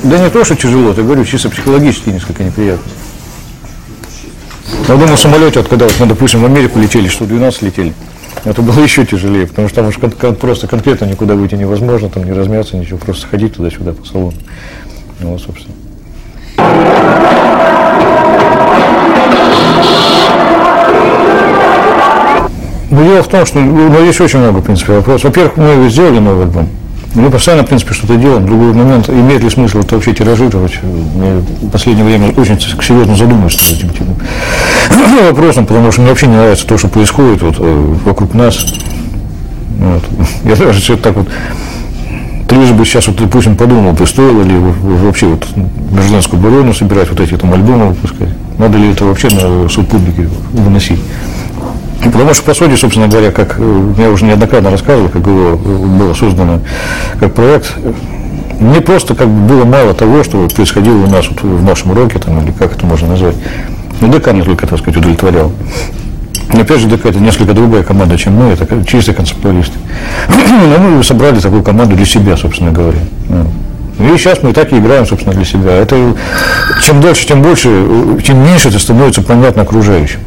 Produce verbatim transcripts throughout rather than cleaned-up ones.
Да не то, что тяжело, я говорю, чисто психологически несколько неприятно. Я думал, в самолете, вот, когда, вот, мы, допустим, в Америку летели, что двенадцать летели, это было еще тяжелее, потому что там уж кон- кон- просто конкретно никуда выйти невозможно, там не размяться, ничего, просто ходить туда-сюда по салону. Ну, вот, собственно. Ну, дело в том, что ну, есть очень много, в принципе, вопросов. Во-первых, мы сделали новый альбом. Мы постоянно, в принципе, что-то делаем. Другой момент, имеет ли смысл это вообще тиражировать? Мне в последнее время очень серьезно задумываюсь над этим типом. вопросом, потому что мне вообще не нравится то, что происходит вот, вокруг нас. Вот. Я даже все так вот, трижды бы сейчас, вот, допустим, подумал, бы, стоило ли вообще вот гражданскую оборону собирать, вот эти там альбомы выпускать. Надо ли это вообще на суд публики выносить. Потому что, по сути, собственно говоря, как я уже неоднократно рассказывал, как было, было создано как проект, мне просто как бы было мало того, что происходило у нас вот в нашем роке, там, или как это можно назвать. Ну, ДК не только, так сказать, удовлетворял. Но опять же, ДК это несколько другая команда, чем мы, это чисто концептуалисты. Но мы собрали такую команду для себя, собственно говоря. И сейчас мы так и играем, собственно, для себя. Это чем дальше, тем больше, тем меньше это становится понятно окружающим.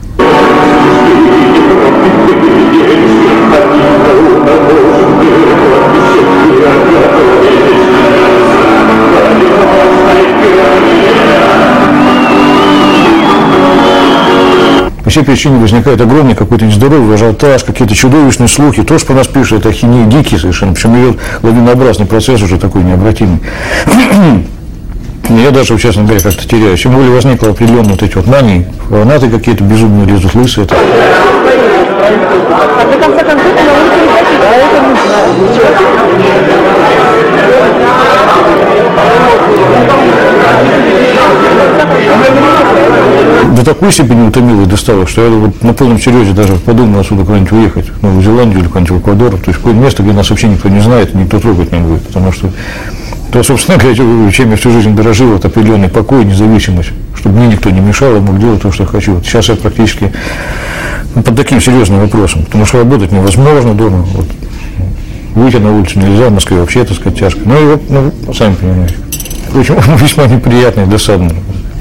По всей причине возникает огромный какой-то нездоровый ажиотаж, какие-то чудовищные слухи. То, что про нас пишут, это ахинея дикий совершенно. Причем идет лавинообразный процесс уже такой необратимый. Я даже, честно говоря, как-то теряюсь. Тем более возникла определенные вот эти вот мании, фанаты какие-то безумные лезут, лысые. Это... До такой степени утомило и достало, что я вот на полном серьезе даже подумал отсюда куда-нибудь уехать, в Новую Зеландию или куда-нибудь в Эквадор, то есть какое-то место, где нас вообще никто не знает, никто трогать не будет, потому что то, собственно говоря, чем я всю жизнь дорожил, это определенный покой, независимость, чтобы мне никто не мешал, я мог делать то, что хочу. Вот сейчас я практически ну, под таким серьезным вопросом, потому что работать невозможно дома, вот. Выйти на улицу нельзя, в Москве вообще, так сказать, тяжко. Ну и вот, ну, сами понимаете, очень весьма неприятно и досадно.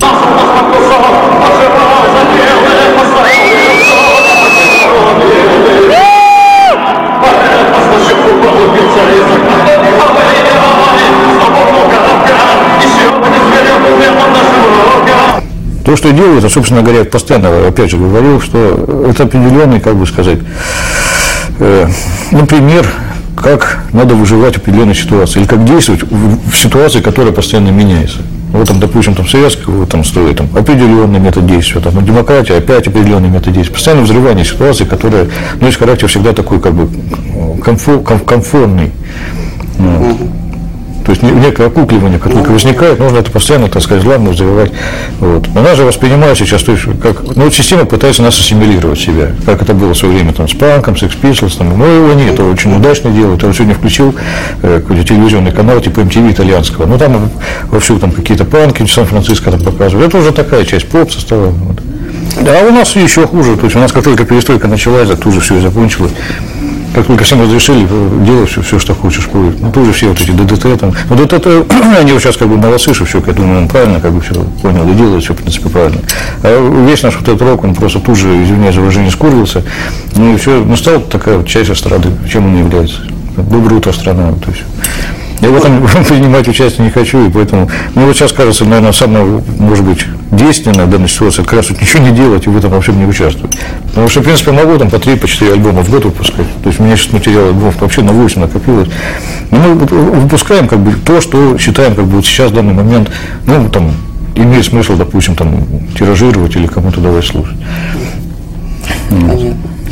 То, что я делаю, это, собственно говоря, постоянно, опять же, говорил, что это определенный, как бы сказать, э, например, как надо выживать в определенной ситуации, или как действовать в, в ситуации, которая постоянно меняется. Вот, там, допустим, там, советского там, строят там, определенный метод действия, там, демократия, опять определенный метод действия. Постоянно взрывание ситуации, которая носит характер всегда такой, как бы, комфор, ком, комфортный. Вот. То есть некое окукливание, как только возникает, нужно это постоянно, так сказать, зламно взрывать. Вот. Она же воспринимает сейчас, то есть, как, ну, вот система пытается нас ассимилировать себя, как это было в свое время там, с панком, Sex Pistols, там, но его нет, это очень удачно делают. Я вот сегодня включил э, какой-то телевизионный канал типа эм ти ви итальянского, ну там вовсю там какие-то панки, Сан-Франциско там показывают, это уже такая часть поп состава. Вот. А у нас еще хуже, то есть у нас как только перестройка началась, так тут же все и закончилось. Как только всем разрешили делать все, все, что хочешь, ну тоже все вот эти ДДТ там. Ну ДДТ, они вот сейчас как бы молодцы, что все, я думаю, он правильно, как бы все понял и делает, все в принципе правильно. А весь наш вот этот рок, он просто тут же, извиняюсь за выражение, скурился, ну и все, ну стала такая вот часть эстрады, чем он является. Доброе утро, страна, то есть. Я в этом принимать участие не хочу, и поэтому, мне вот сейчас кажется, наверное, самое, может быть, действенное в данной ситуации, как раз вот ничего не делать и в этом вообще не участвовать. Потому что, в принципе, могу там по три, по четыре альбома в год выпускать. То есть у меня сейчас материал альбомов вообще на восемь накопилось. Но мы выпускаем как бы то, что считаем как бы вот сейчас в данный момент, ну, там, имеет смысл, допустим, там, тиражировать или кому-то давать слушать. Понятно.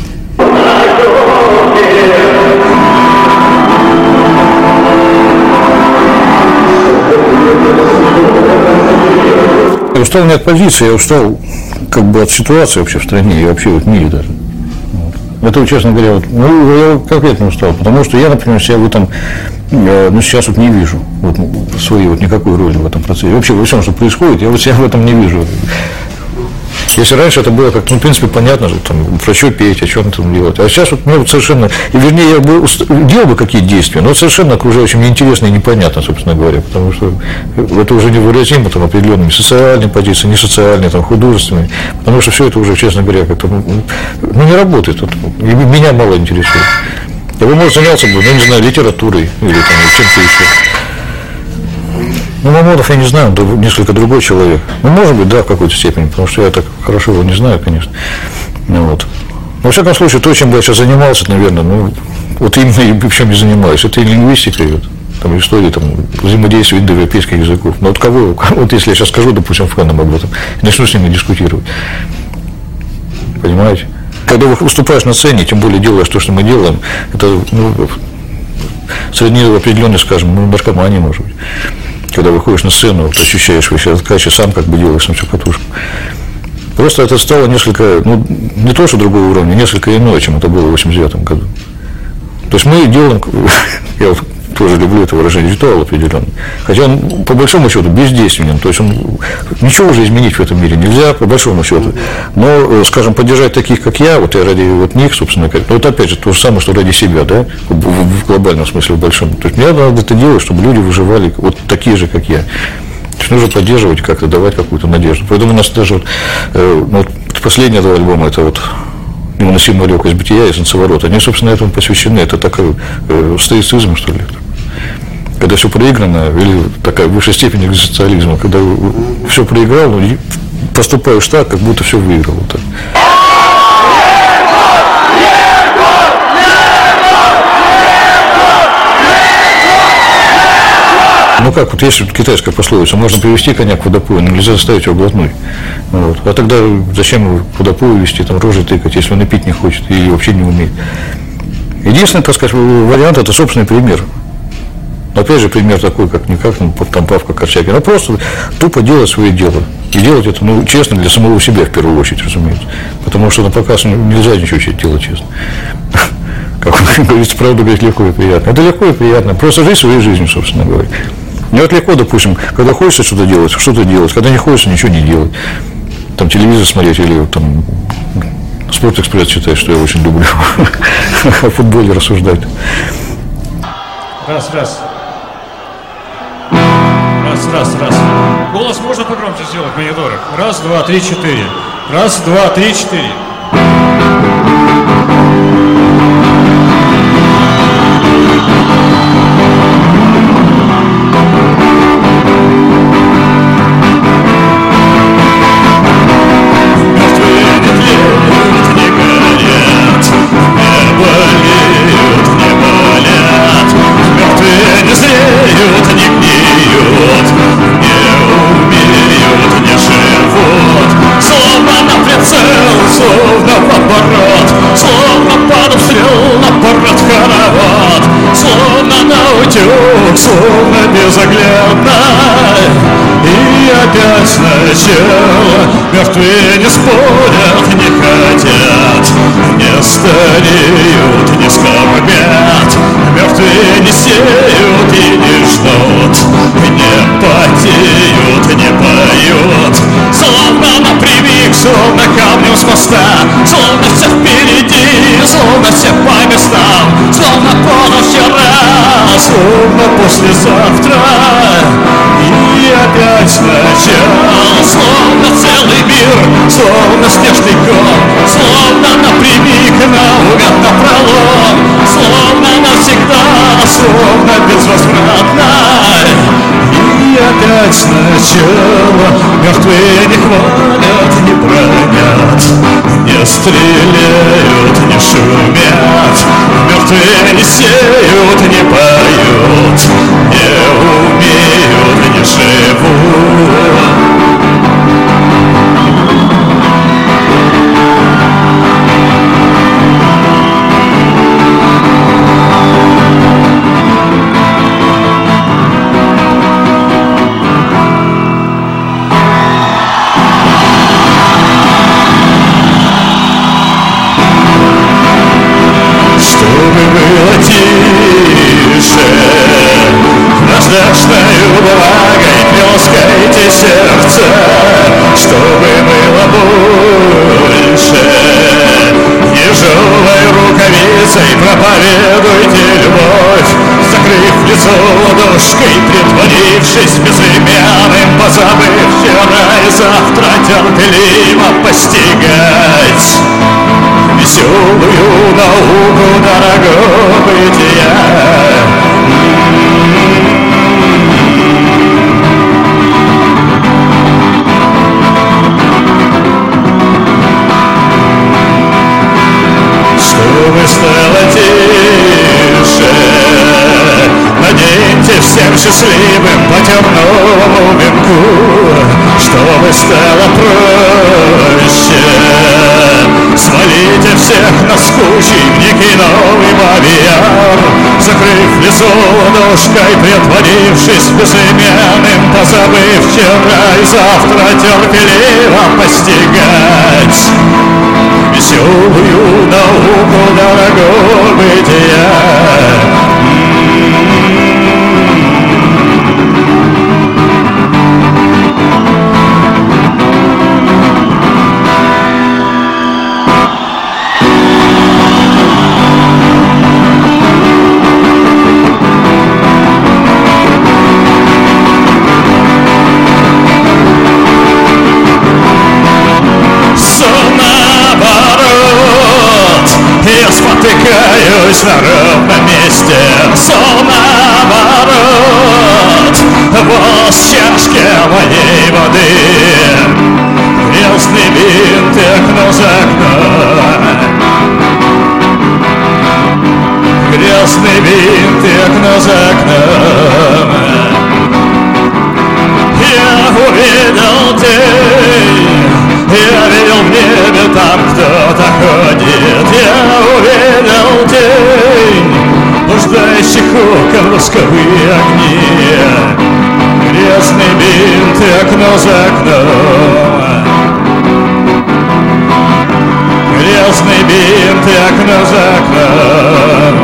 Я устал не от позиции, я устал как бы от ситуации вообще в стране и вообще в мире даже. Вот. Это, честно говоря, вот, ну, я конкретно устал, потому что я, например, себя в этом, ну, сейчас вот не вижу вот, своей вот никакой роли в этом процессе. Вообще во всем, что происходит, я вот себя в этом не вижу. Если раньше это было как, ну, в принципе, понятно, что там, про что петь, о чем там делать. А сейчас вот мне вот совершенно, и вернее, я бы делал бы какие-то действия, но совершенно окружающим неинтересно и непонятно, собственно говоря, потому что это уже невыразимо там определенными социальными позициями, не социальными, там, художественными, потому что все это уже, честно говоря, как-то, ну, не работает, вот, и меня мало интересует. Я бы, может, занялся бы, ну, не знаю, литературой или там, чем-то еще. Ну, Мамонтов, я не знаю, он несколько другой человек. Ну, может быть, да, в какой-то степени, потому что я так хорошо его не знаю, конечно. Ну, вот. Но, во всяком случае, то, чем я сейчас занимался, наверное, ну, вот именно и чем я занимаюсь, это и лингвистика, и вот, там, история, там, взаимодействия индоевропейских языков. Но вот кого, вот если я сейчас скажу, допустим, фэном об этом, начну с ними дискутировать. Понимаете? Когда выступаешь на сцене, тем более делаешь то, что мы делаем, это, ну, сродни определенной, скажем, ну, наркомании, может быть. Когда выходишь на сцену, вот, ощущаешь вообще откачи, сам как бы делаешь на всю катушку. Просто это стало несколько, ну, не то, что другого уровня, несколько иное, чем это было в восемьдесят девятом году. То есть мы делаем, я тоже люблю это выражение, ритуал определенный. Хотя он, по большому счету, бездейственен. То есть он, ничего уже изменить в этом мире нельзя, по большому счету. Но, скажем, поддержать таких, как я, вот я ради вот них, собственно говоря, ну, вот опять же, то же самое, что ради себя, да, в, в, в глобальном смысле, в большом. То есть мне надо это делать, чтобы люди выживали вот такие же, как я. То есть нужно поддерживать, как-то давать какую-то надежду. Поэтому у нас даже вот, э, вот последний этого альбома, это вот «Невыносимая легкость бытия» и «Солнцеворот», они, собственно, этому посвящены. Это такой э, стоицизм, что ли. Когда все проиграно, или такая высшая степень экзистенциализма, когда все проиграл, но поступаешь так, как будто все выиграл. Вот так. Ну как, вот есть китайская пословица, можно привести коня к водопою, но нельзя заставить его глотнуть. Вот. А тогда зачем его к водопою вести, там рожи тыкать, если он и пить не хочет, или вообще не умеет. Единственный, так сказать, вариант – это собственный пример. Опять же, пример такой, как не как, ну, там Павка Корчагин, а просто тупо делать свое дело. И делать это, ну, честно, для самого себя в первую очередь, разумеется. Потому что на показ нельзя ничего делать честно. Как говорится, правду говорить легко и приятно. Это легко и приятно. Просто жить своей жизнью, собственно говоря. Мне вот легко, допустим, когда хочется что-то делать, что-то делать, когда не хочется, ничего не делать. Там телевизор смотреть или там Спортэкспресс читать, что я очень люблю. О футболе рассуждать. Раз, раз. Раз, раз, раз. Голос можно погромче сделать в мониторах? Раз, два, три, четыре. Раз, два, три, четыре. Словно безоглядно, и опять сначала. Мертвые не спорят, не хотят, не стареют, не скорбят. Мертвые не сеют и не ждут, не потеют, не поют. Словно напрямик, словно камнем с моста, словно все впереди, словно все по местам, словно позавчера, словно послезавтра, и опять сначала. Словно целый мир, словно снежный ком, словно напрямик, наугад напролом, словно навсегда, словно безвозвратно, и опять сначала. Мертвые не хвалят, не бронят, не стреляют, не шумят. Мертвые не сеют, не поют, не умеют, не живут. Наждачною бумагой плескайте сердце, чтобы было больше. больше. Ежовой рукавицей проповедуйте любовь, закрыв лицо ладошкой, притворившись безымянным, позабыв вчера и завтра терпеливо постигать веселую науку дорогого бытия. Чтобы стало тише, наденьте всем счастливым по темному венку, чтобы стало проще, свалите всех наскучий в некий новый бавиар, закрыв лицо ладошкой, притворившись безымянным, позабыв вчера и завтра терпеливо постигать веселую науку дорогого бытия. Я спотыкаюсь на ровном месте, сон наоборот, воз чашки моей воды, грязный винт и окно за окном, грязный винт и окно за окном. Я увидел день, я видел в небе, там кто-то ходит. Я увидел день, блуждающих окон восковые огни, грязный бинт и окно за окном, грязный бинт и окно за окном.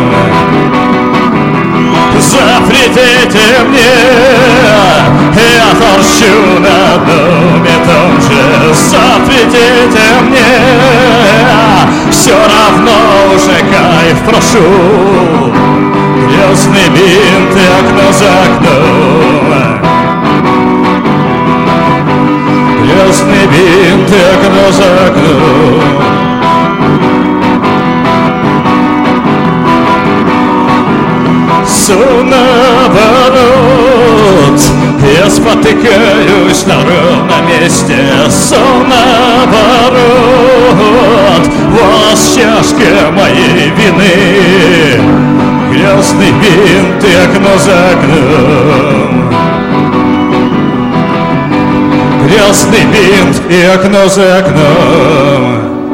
Запретите мне, я торчу на одном и том же. Запретите мне, все равно уже кайф прошу. Грязный бинт и окно за окном, грязный бинт и окно за окном. Сон наоборот, я спотыкаюсь на ровном месте. Сон наоборот, воз чашки моей вины, грязный бинт и окно за окном, грязный бинт и окно за окном.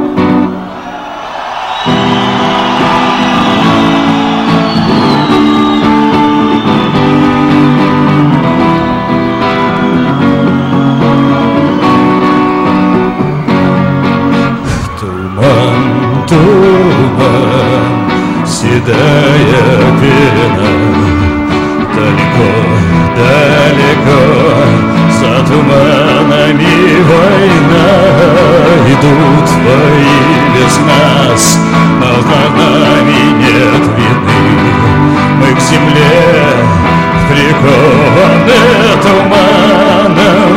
Туман, седая пелена, далеко, далеко, за туманами война. Идут бои без нас, но над нами нет вины. Мы к земле прикованы туманом,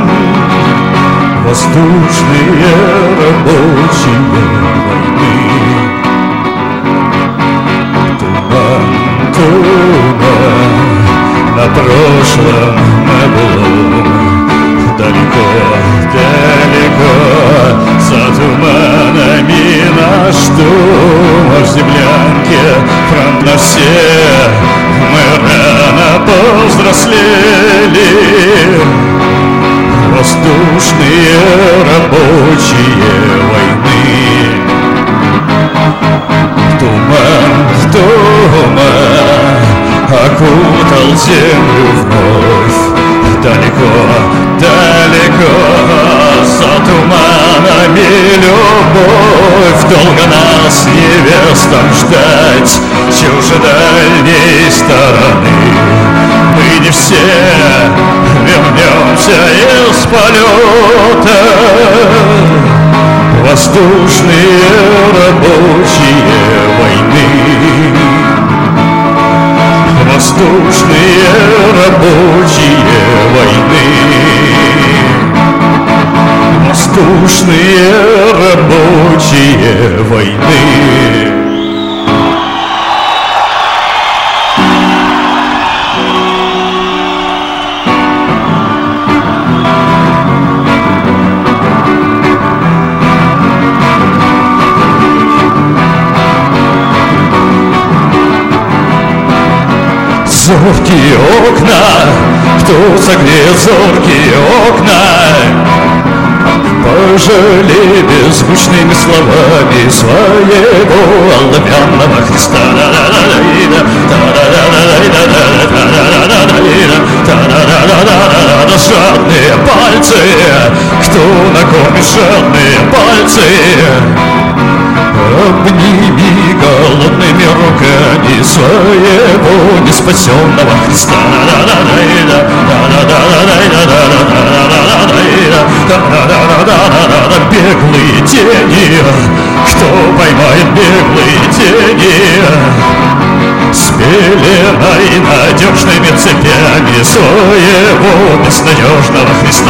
воздушные рабочие войны. Туман, туман, на прошлом на былом, далеко, далеко, за туманами наш дом, а в землянке фронт на всех. Мы рано повзрослели, воздушные рабочие войны. Туман, туман окутал землю вновь. Далеко, далеко, за туманами любовь. Долго нас невестам ждать чужедальней стороны. Мы не все вернемся из полета. Воздушные рабочие войны, воздушные рабочие войны, воздушные рабочие войны. Зоркие окна, кто согреет зоркие окна, пожалей беззвучными словами своего оловянного Христа. Жадные пальцы, кто накормит жадные пальцы, обними голодными руками своего неспасенного Христа. Беглые тени, кто поймает беглые тени, с пеленой надежными цепями своего безнадежного Христа.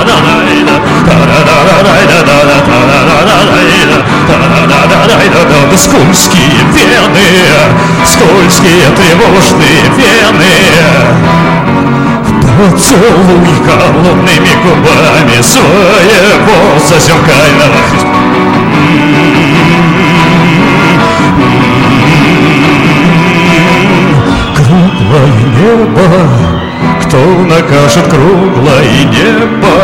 Скользкие вены, скользкие тревожные вены, поцелуй голодными губами своего зазеркального Христа. Круглое небо, кто накажет круглое небо,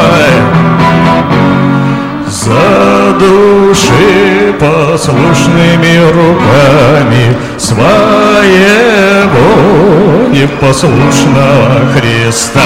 задуши послушными руками своего непослушного Христа.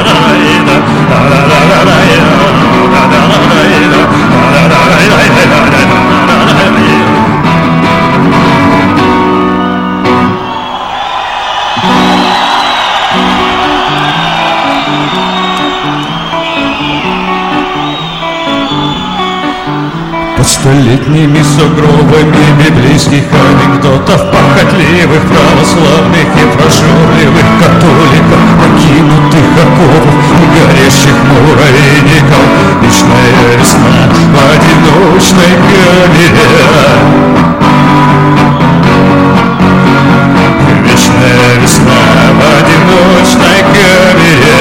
Столетними сугробами библейских анекдотов, похотливых православных и прожорливых католиков, покинутых оковов и горящих муравейников, вечная весна в одиночной камере. Вечная весна в одиночной камере.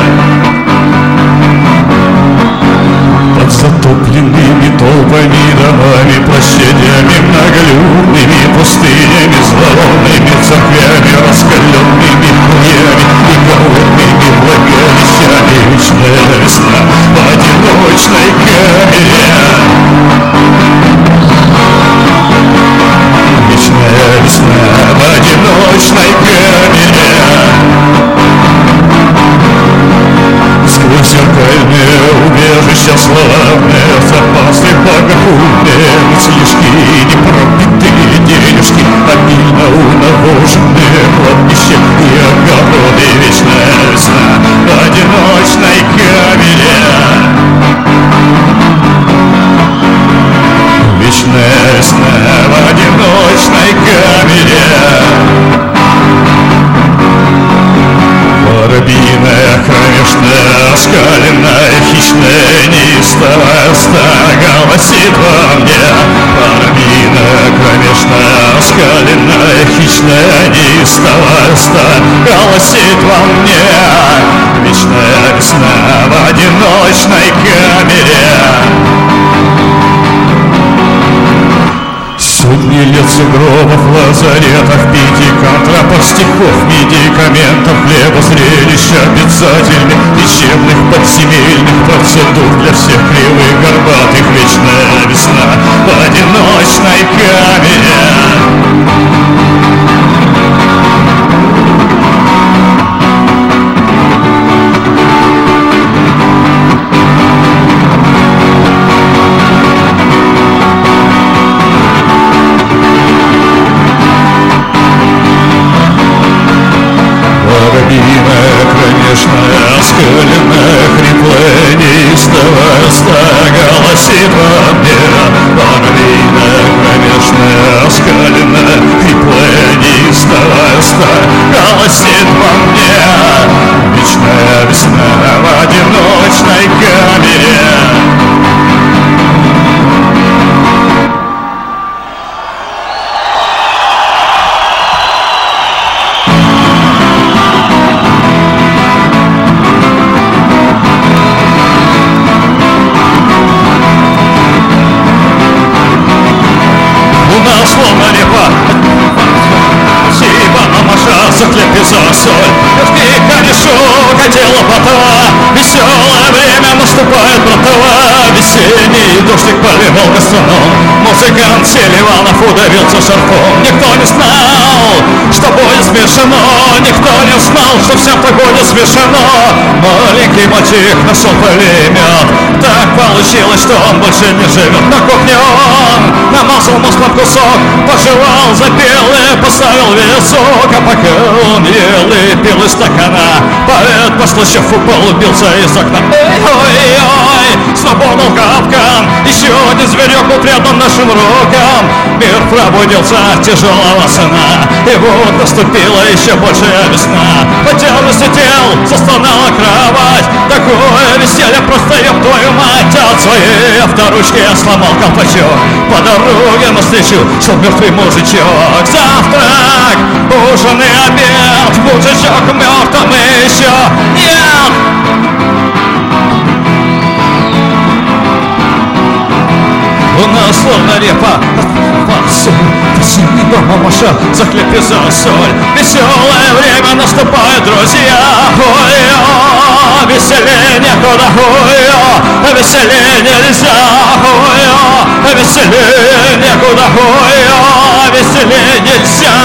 Под затопленными толпами домами, площадями многолюдными, пустынями, зловонными церквями, раскаленными хуями и голодными влагалищами. Вечная весна в одиночной камере. Вечная весна в одиночной камере. Сквозь зеркальное убежище славное, запасы богохульные, мыслишки, непропитые денежки, обильно унавоженные кладбища и огороды. Вечная весна в одиночной камере. Вечная весна в одиночной камере. Воробьиная, кромешная, оскаленная, хищная, неистовая стая голосит во мне. Воробьиная, кромешная, оскаленная, хищная, неистовая стая голосит во мне. Вечная весна в одиночной камере. Сотни лет сугробов, лазаретов, пятикантропов, стихов, медикаментов, хлеба, зрелищ обязательных, лечебных, подземельных процедур для всех кривых, горбатых. Вечная весна в одиночной камере. Оскаленная, хриплая, неистовая стая голосит во мне. что голосит во мне. Вечная весна в одиночной камере. За хлеб и за соль, в корешу хотела потова. Веселое время наступает, братова. Весенний дождик поливал гастроном. Музыкант Селиванов удавился шарфом. Никто не знал, что будет смешано. Никто не знал, что вся погода смешано. Маленький мальчик нашел пулемет. Так получилось, что он больше не живет. На кухне он намазал маслом кусок, пожевал, запел и поставил весок. А пока он ел и пил из стакана, поэт, послушав, упал, убился из окна. Ой-ой-ой, свободный капкан. Еще один зверек был предан нашим рукам. Мир пробудился от тяжелого сна, и вот наступила еще большая весна. По тяжести тел застонала кровать. Такое веселье просто, еб твою мать. От своей авторучки я сломал колпачок. По дороге навстречу шел мертвый мужичок. Завтрак, ужин и обед, мужичок мертвым еще нет. У нас словно репа спасибо, мамаша, за хлеб и за соль. Веселое время наступает, друзья. Ой-о, веселее некуда, ой-о, веселее нельзя, ой-о, веселее некуда, ой-о, веселее нельзя.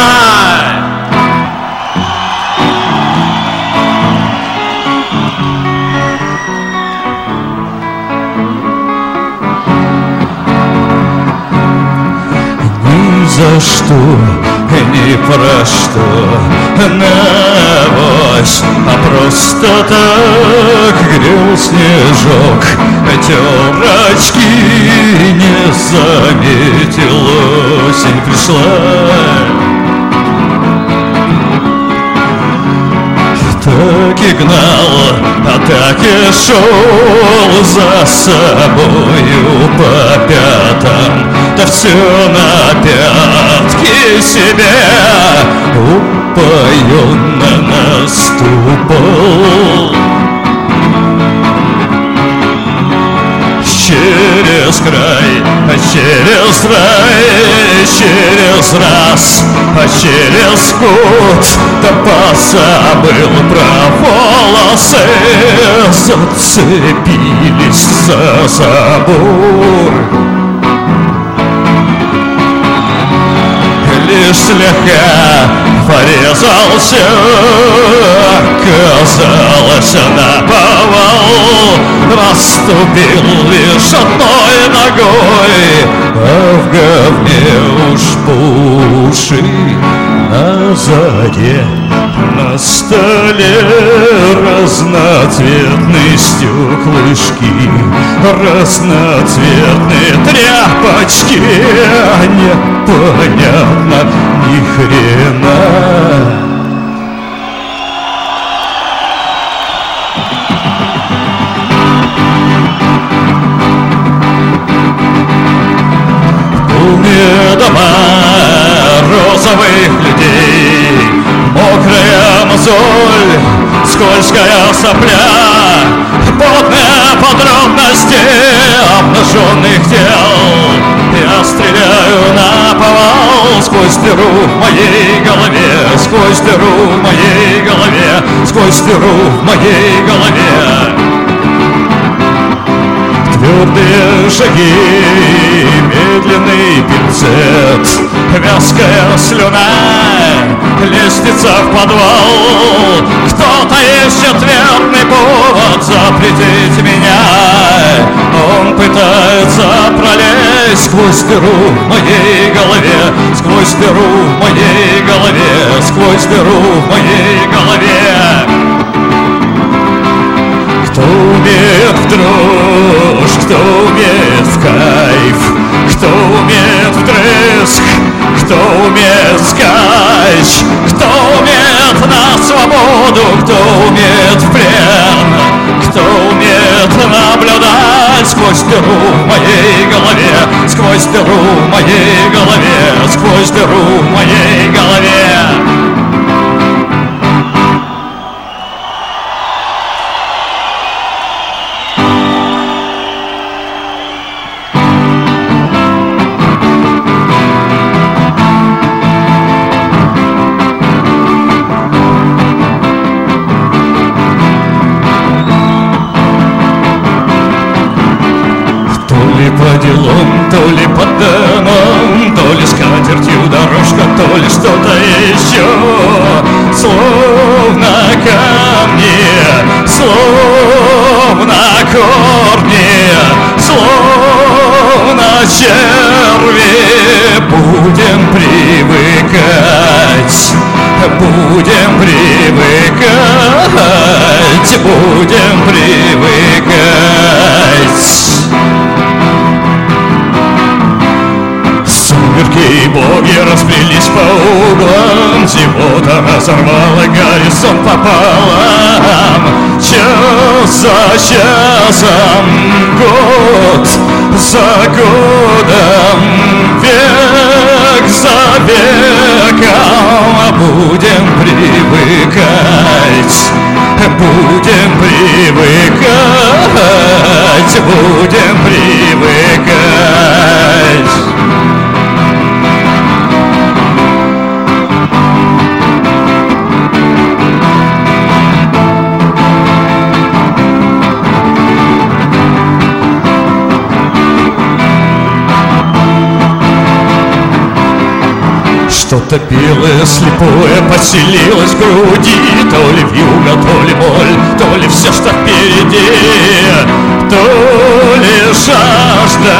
За что, ни про что, навось, а просто так грел снежок. Терочки не заметил, осень пришла. Так и гнал, а так и шел за собою по пятам. Да все на пятки себе упоенно наступал. Через край, а через рай, через раз, а через год. Да позабыл про волосы, зацепились за забор. Лишь слегка порезался, казалось, наповал. Наступил лишь одной ногой, а в говне уж по уши. На заре на столе разноцветные стеклышки, разноцветные тряпочки. Непонятно ни хрена. Полные дома розовых людей, мокрая мозоль, скользкая сопля, потные подробности обнаженных тел. Я стреляю наповал сквозь дыру в моей голове, сквозь дыру в моей голове, сквозь дыру в моей голове. Твердые шаги, медленный пинцет, вязкая слюна, лестница в подвал. Кто-то ищет верный повод запретить меня. Он пытается пролезть сквозь дыру в моей голове, сквозь дыру в моей голове, сквозь дыру в моей голове. Кто умеет в дрожь, кто умеет в кайф, кто умеет вдрызг, кто умеет скач, кто умеет на свободу, кто умеет в плен, кто умеет наблюдать сквозь дыру в моей голове, сквозь дыру в моей голове, сквозь дыру в моей голове. По делам, то ли по домам, то ли скатертью дорожка, то ли что-то еще. Словно камни, словно корни, словно черви. Будем привыкать, будем привыкать, будем привыкать. Сумерки и боги расплелись по углам, зевота разорвала горизонт пополам. Час за часом, год за годом, век за веком. Будем привыкать, будем привыкать, будем привыкать. Что-то белое, слепое поселилось в груди, то ли вьюга, то ли боль, то ли все, что впереди, то ли жажда,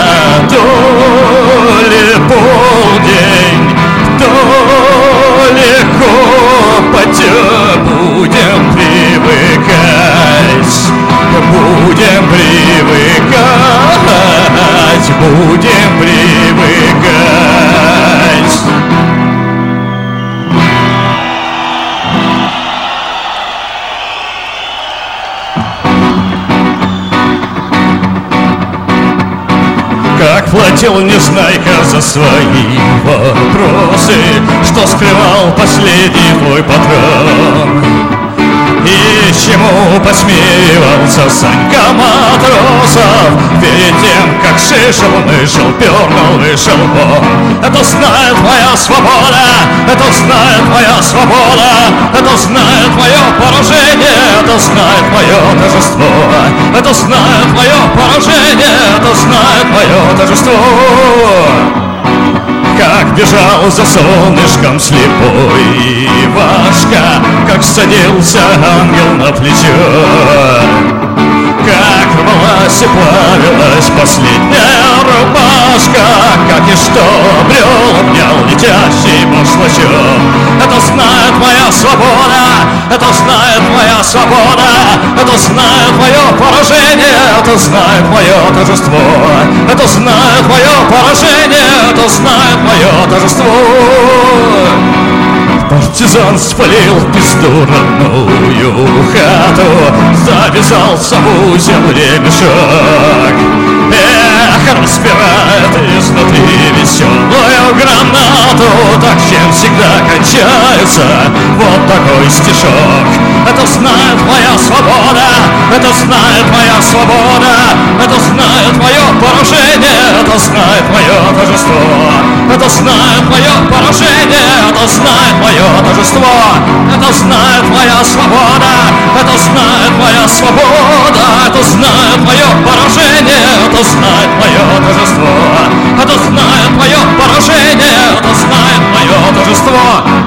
то ли полдень, то ли копоть. Будем привыкать, будем привыкать, будем привыкать. Как платил Незнайка за свои вопросы, что скрывал последний твой патрон, и чему посмеивался Санька Матросов перед тем, как шишел, вышел, пернул, вышел вон. Это знает моя свобода, это знает моя свобода, это знает мое поражение, это знает мое торжество, это знает мое поражение, это знает мое торжество. Как бежал за солнышком слепой Ивашка, как садился ангел на плечо, как рвалась и плавилась последняя рубашка, как и что обрел, обнял летящий башлачок. Это знает моя свобода, это знает моя свобода, это знает мое поражение, это знает мое торжество, это знает мое поражение, это знает мое торжество. Партизан спалил пизду родную хату, завязался в узел ремешок. Эх, распирает изнутри веселую гранату, так чем всегда кончается вот такой стишок. Это знает моя свобода, это знает моя свобода, это знает мое поражение, это знает мое торжество, это знает мое поражение, это знает мое торжество, это знает моя свобода, это знает моя свобода, это знает мое поражение, это знает мое торжество, это знает мое поражение, это знает мое торжество.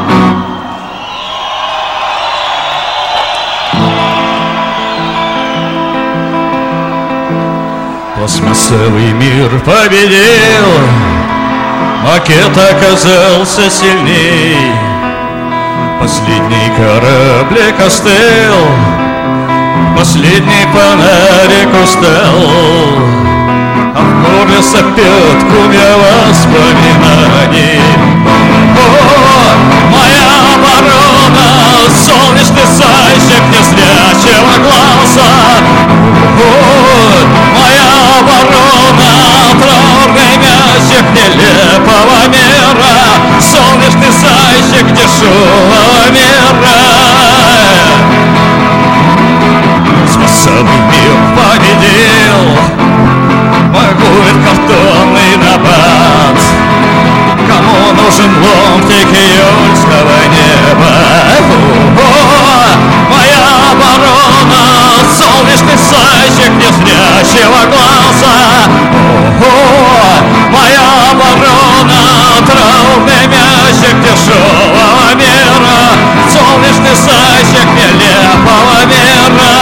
Пластмассовый мир победил, макет оказался сильней. Последний кораблик остыл, последний фонарик устал, а в горле сопет кумя воспоминаний. О, моя ворона, солнечный зайчик незрячего глаза. О, моя ворона, траурный мячик нелепого мира, солнечный зайчик дешевого мира. Способный мир победил, ворует картонный набат. Кому нужен ломтик июльского неба? О, моя ворона, солнечный зайчик незрячего глаза. О, моя ворона, траурный мячик дешевого мира, солнечный зайчик нелепого мира.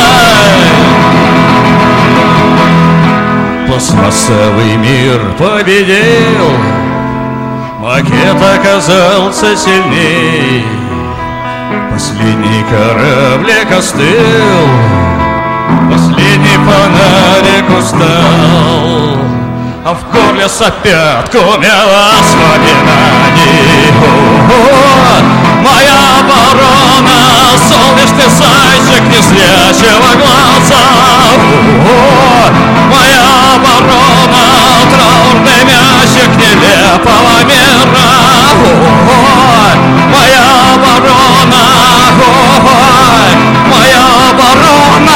Пластмассовый мир победил, макет оказался сильней. Последний кораблик остыл, последний фонарик устал, а в горле сопят кумя воспоминаний. О, моя ворона, солнечный зайчик незрячего глаза. О, моя ворона, траурный мячик нелепого мира. О, моя ворона, о, моя ворона,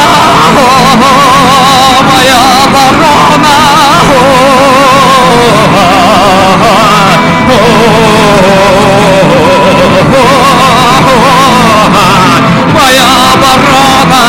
о, моя ворона, моя ворона.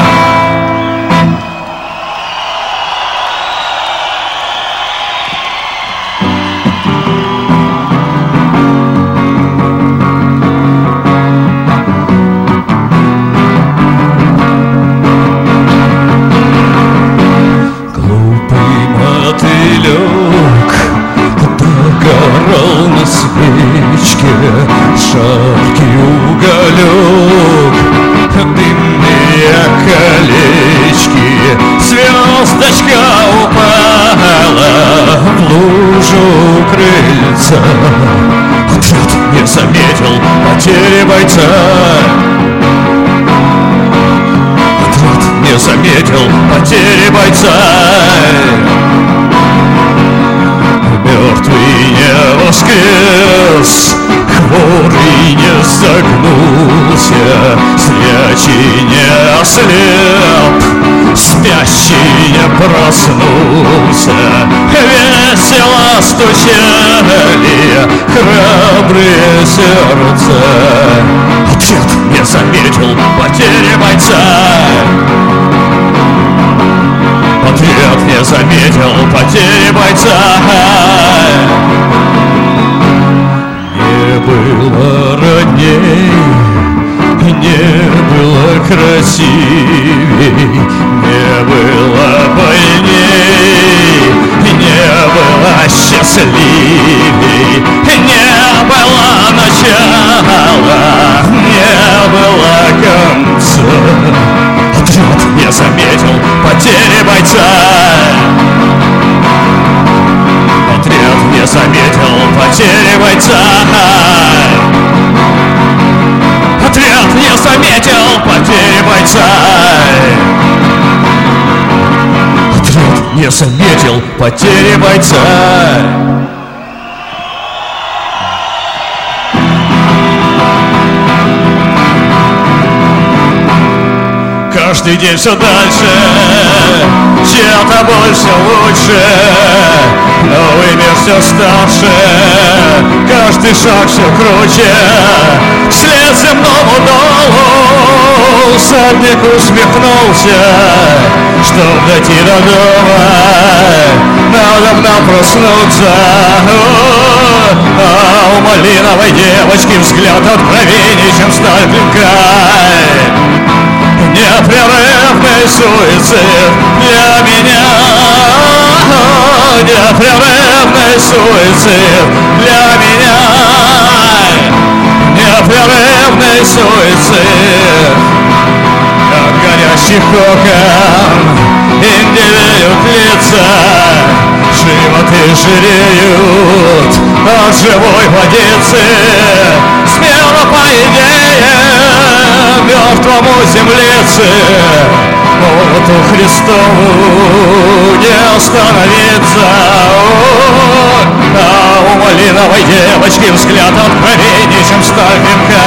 Глупый мотылек догорал на свечке, жаркий уголек, дымные колечки, звездочка упала в лужу крыльца. Отряд не заметил потери бойца. Отряд не заметил потери бойца. Мертвый не воскрес, хворый не согнулся, зрячий не ослеп, спящий не проснулся. Весело стучали храбрые сердца. Отряд не заметил потери бойца. Отряд не заметил потери бойца. Не было родней, не было красивей, не было больней, не было счастливей, не было начала, не было конца. Отряд не заметил потери бойца. Отряд не заметил потери бойца. Отряд не заметил потери бойца. Отряд не заметил потери бойца. Каждый день все дальше, чья-то больше лучше, новый мир все старше, каждый шаг все круче, вслед земному долу всадник усмехнулся. Чтоб дойти до дома, надо нам проснуться. А у малиновой девочки взгляд откровенней, чем сталь клинка. Непрерывный суицид для меня. Непрерывный суицид для меня. Непрерывный суицид, как горящий горячих окон индивеют лица, животы жиреют от живой водицы. Смело, по идее, мертвому землице молоту Христову не остановиться. А у малиновой девочки взгляд откровенней, чем сталь венка.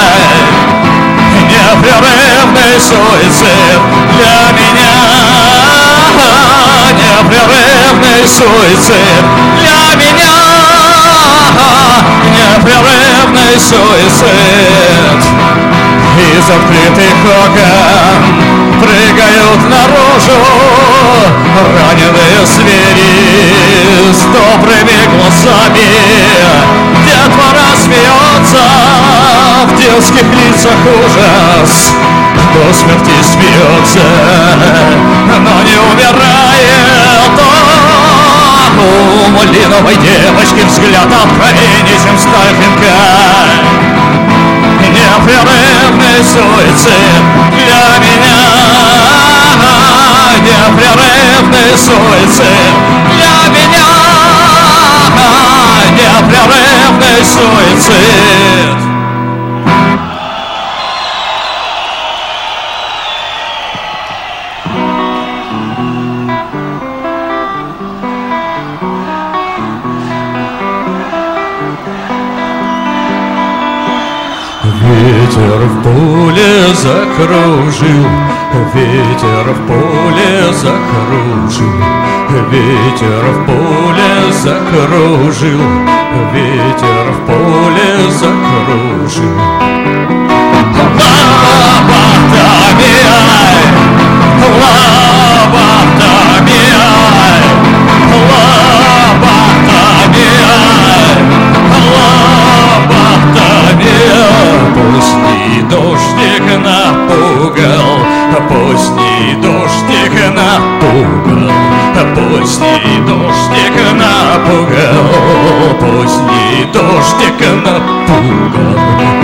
Непрерывный суицид для меня, непрерывный суицид для меня, непрерывный суицид. Из открытых окон прыгают наружу раненые звери с добрыми глазами. Детвора смеется, в детских лицах ужас, до смерти смеется, но не умирает. У малиновой девочки взгляд откровенней, чем сталь венка. Непрерывный суицид для меня, непрерывный суицид для меня, непрерывный суицид. Ветер в поле закружил, ветер в поле закружил, ветер в поле закружил, ветер в поле закружил. Лабатамиай, лабатамиай, лабатамиай, лабатамиай. Поздний дождик напугал, поздний дождик напугал, поздний дождик напугал, поздний дождик напугал.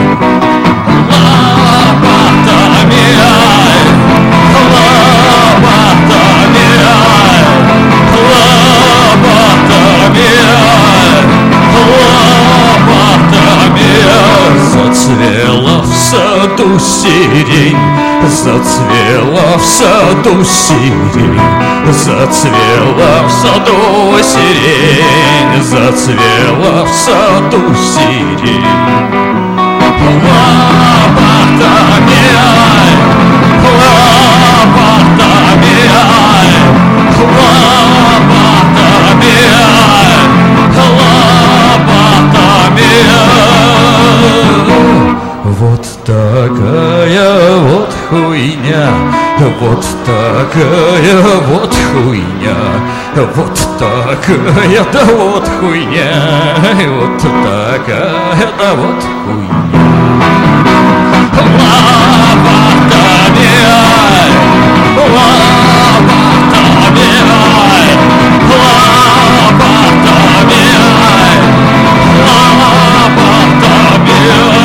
Лабатамиай, лабатамиай, лабатамиай, лабатамиай. Зацвела в саду сирень, зацвела в саду сирень, зацвела в саду сирень, зацвела в саду сирень. Лабатамиай, лабатамиай, лабатамиай, лабатамиай. Вот такая вот хуйня, вот такая вот хуйня, вот такая да вот хуйня, вот такая да вот хуйня. Лабатамиай, лабатамиай, лабатамиай, лабатамиай.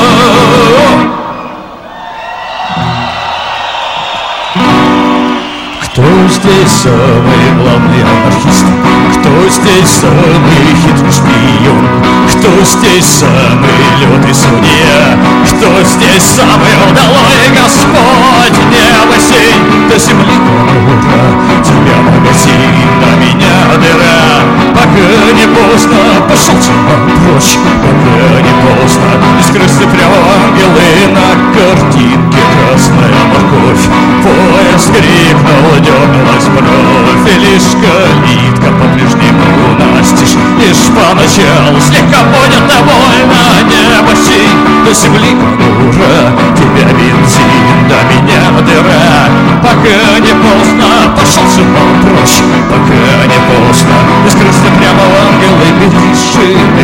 Кто здесь самый главный анархист? Кто здесь самый хитрый шпион? Кто здесь самый лютый судья? Кто здесь самый удалой Господь? Небо сей до земли круга, тебя магазин, до меня дыра. Пока не поздно, пошел тьма прочь, пока не поздно. Из крысы прямо ангелы на картинке красная морковь. Поезд крикнул, дернулась бровь, и лишь калитка по-прежнему настежь. Лишь поначалу слегка понят довольно. Небо сей до земли конура, тебя бензин, до меня дыра. Пока не поздно, пошел сынок прочь, пока не поздно. Из крысы прямо в ангелы перешли.